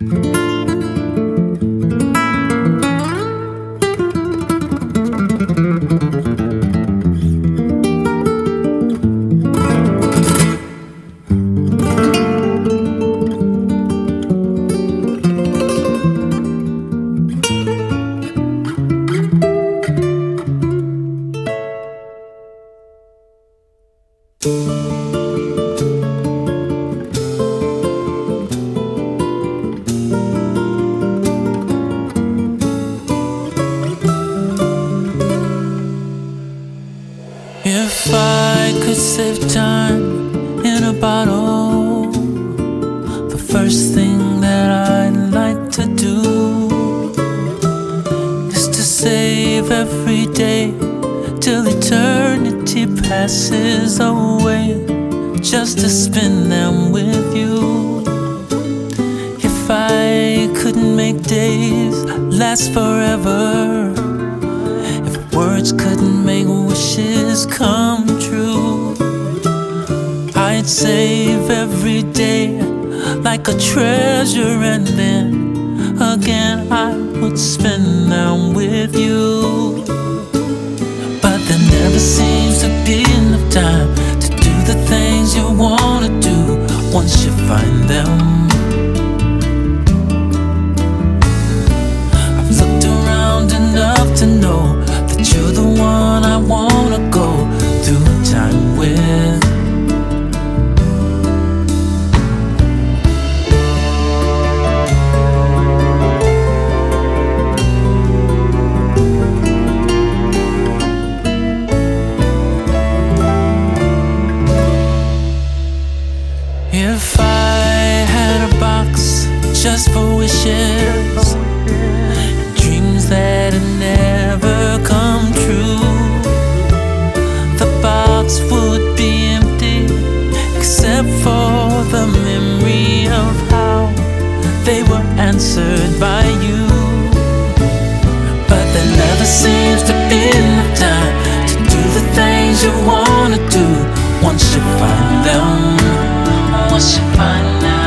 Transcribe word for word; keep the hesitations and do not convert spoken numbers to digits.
If I could save time in a bottle, the first thing that I'd like to do is to save every day till eternity passes away, just to spend them with you. If I could make days last forever, words couldn't make wishes come true, I'd save every day like a treasure, and then again I would spend them with you. But there never seems to be enough time to do the things you wanna do once you find them. I've looked around enough to know you're the one I wanna go through time with. If I had a box just for wishes, dreams that had never come true, the box would be empty except for the memory of how they were answered by you. But there never seems to be enough time to do the things you wanna do once you find them. Once you find them.